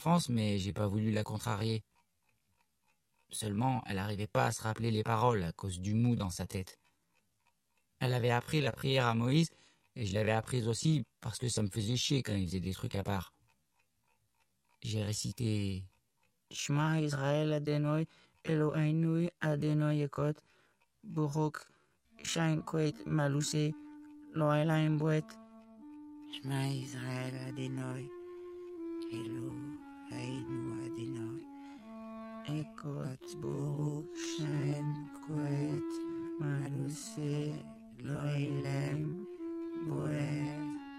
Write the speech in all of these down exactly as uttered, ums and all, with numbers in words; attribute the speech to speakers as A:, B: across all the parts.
A: France, mais j'ai pas voulu la contrarier. Seulement, elle n'arrivait pas à se rappeler les paroles à cause du mou dans sa tête. Elle avait appris la prière à Moïse, et je l'avais apprise aussi parce que ça me faisait chier quand il faisait des trucs à part. J'ai récité Shema Israël Adonai Eloheinu Adonai Echad Baruch Shain Koet Malusé Loelaim Boet Shema Israël Adonai Eloheinu Adonai Echad Baruch Shain Koet Malusé Loelaim Boet.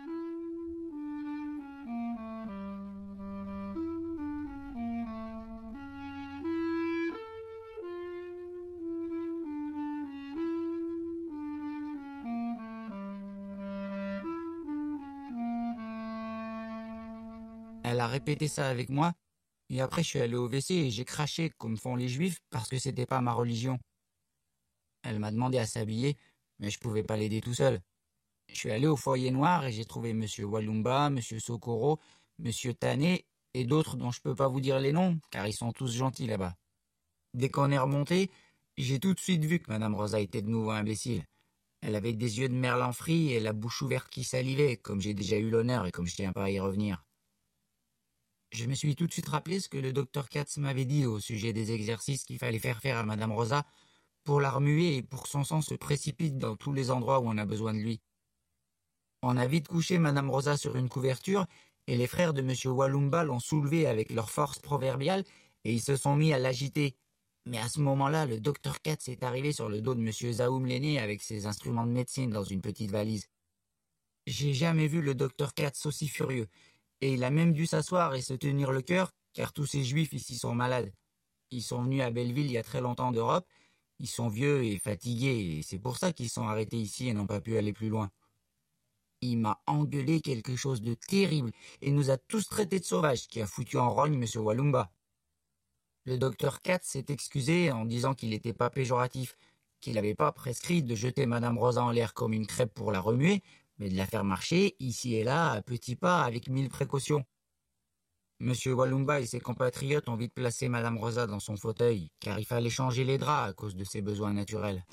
A: Elle a répété ça avec moi, et après je suis allé au W C et j'ai craché comme font les juifs parce que c'était pas ma religion. Elle m'a demandé à s'habiller, mais je pouvais pas l'aider tout seul. Je suis allé au foyer noir et j'ai trouvé Monsieur Walumba, Monsieur Socorro, Monsieur Tané et d'autres dont je peux pas vous dire les noms, car ils sont tous gentils là-bas. Dès qu'on est remonté, j'ai tout de suite vu que Madame Rosa était de nouveau imbécile. Elle avait des yeux de merlan frit et la bouche ouverte qui salivait, comme j'ai déjà eu l'honneur et comme je tiens pas à y revenir. Je me suis tout de suite rappelé ce que le docteur Katz m'avait dit au sujet des exercices qu'il fallait faire faire à Madame Rosa pour la remuer et pour que son sang se précipite dans tous les endroits où on a besoin de lui. On a vite couché Madame Rosa sur une couverture et les frères de Monsieur Walumba l'ont soulevée avec leur force proverbiale et ils se sont mis à l'agiter. Mais à ce moment-là, le docteur Katz est arrivé sur le dos de Monsieur Zaoum l'aîné avec ses instruments de médecine dans une petite valise. J'ai jamais vu le docteur Katz aussi furieux. Et il a même dû s'asseoir et se tenir le cœur, car tous ces juifs ici sont malades. Ils sont venus à Belleville il y a très longtemps d'Europe, ils sont vieux et fatigués, et c'est pour ça qu'ils sont arrêtés ici et n'ont pas pu aller plus loin. Il m'a engueulé quelque chose de terrible, et nous a tous traités de sauvages, qui a foutu en rogne Monsieur Walumba. Le docteur Katz s'est excusé en disant qu'il n'était pas péjoratif, qu'il n'avait pas prescrit de jeter Madame Rosa en l'air comme une crêpe pour la remuer, mais de la faire marcher, ici et là, à petits pas, avec mille précautions. Monsieur Walumba et ses compatriotes ont vite placé Madame Rosa dans son fauteuil, car il fallait changer les draps à cause de ses besoins naturels.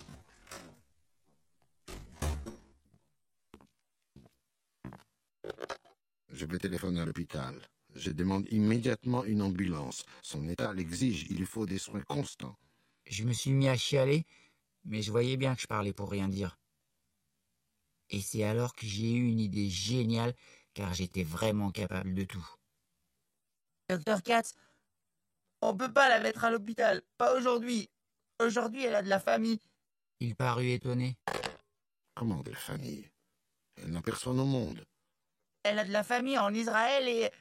B: Je vais téléphoner à l'hôpital. Je demande immédiatement une ambulance. Son état l'exige, il faut des soins constants.
A: Je me suis mis à chialer, mais je voyais bien que je parlais pour rien dire. Et c'est alors que j'ai eu une idée géniale, car j'étais vraiment capable de tout. Docteur Katz, on peut pas la mettre à l'hôpital, pas aujourd'hui. Aujourd'hui, elle a de la famille. Il parut étonné.
B: Comment de la famille? Elle n'a personne au monde.
A: Elle a de la famille en Israël et...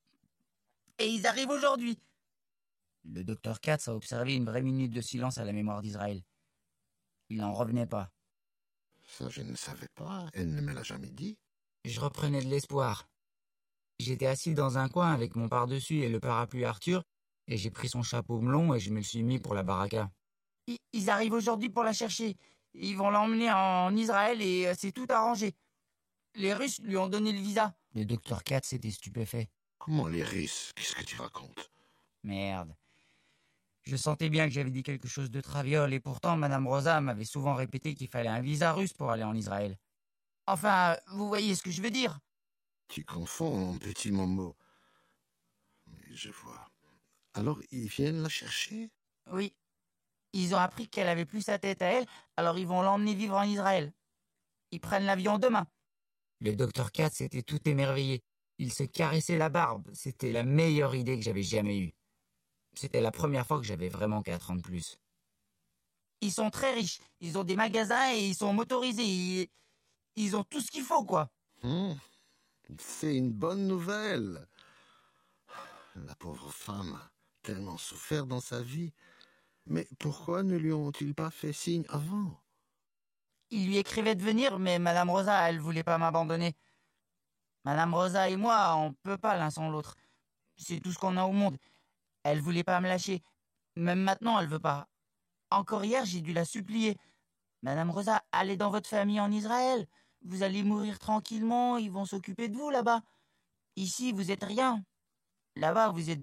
A: Et ils arrivent aujourd'hui. Le docteur Katz a observé une vraie minute de silence à la mémoire d'Israël. Il n'en revenait pas.
B: Ça, je ne savais pas. Elle ne me l'a jamais dit.
A: Je reprenais de l'espoir. J'étais assis dans un coin avec mon pardessus et le parapluie Arthur, et j'ai pris son chapeau melon et je me le suis mis pour la baraka. Ils, ils arrivent aujourd'hui pour la chercher. Ils vont l'emmener en Israël et euh, c'est tout arrangé. Les Russes lui ont donné le visa. Le docteur Katz était stupéfait.
B: Comment les Russes? Qu'est-ce que tu racontes?
A: Merde. Je sentais bien que j'avais dit quelque chose de traviole, et pourtant Madame Rosa m'avait souvent répété qu'il fallait un visa russe pour aller en Israël. Enfin, vous voyez ce que je veux dire?
B: Tu confonds, petit Momo. Mais je vois. Alors, ils viennent la chercher?
A: Oui. Ils ont appris qu'elle avait plus sa tête à elle, alors ils vont l'emmener vivre en Israël. Ils prennent l'avion demain. Le docteur Katz était tout émerveillé. Il se caressait la barbe. C'était la meilleure idée que j'avais jamais eue. C'était la première fois que j'avais vraiment quatre ans de plus. Ils sont très riches. Ils ont des magasins et ils sont motorisés. Ils, ils ont tout ce qu'il faut, quoi.
B: Mmh. C'est une bonne nouvelle. La pauvre femme a tellement souffert dans sa vie. Mais pourquoi ne lui ont-ils pas fait signe avant?
A: Ils lui écrivaient de venir, mais Madame Rosa, elle voulait pas m'abandonner. Madame Rosa et moi, on peut pas l'un sans l'autre. C'est tout ce qu'on a au monde. Elle voulait pas me lâcher. Même maintenant, elle veut pas. Encore hier, j'ai dû la supplier. Madame Rosa, allez dans votre famille en Israël. Vous allez mourir tranquillement, ils vont s'occuper de vous là-bas. Ici, vous êtes rien. Là-bas, vous êtes